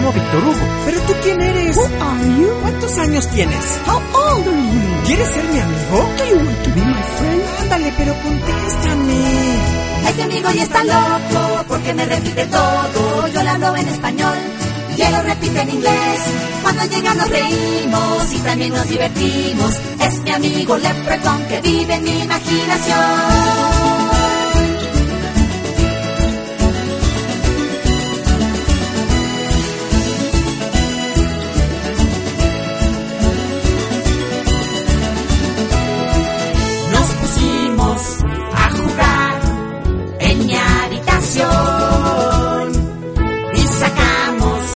llamo Víctor Hugo. ¿Pero tú quién eres? Who are you? ¿Cuántos años tienes? How old are you? ¿Quieres ser mi amigo? Do you want to be my friend? Ándale, pero contéstame. Este amigo ya está loco porque me repite todo. Yo le hablo en español y él lo repite en inglés. Cuando llega nos reímos y también nos divertimos. Es mi amigo Leprechaun que vive en mi imaginación.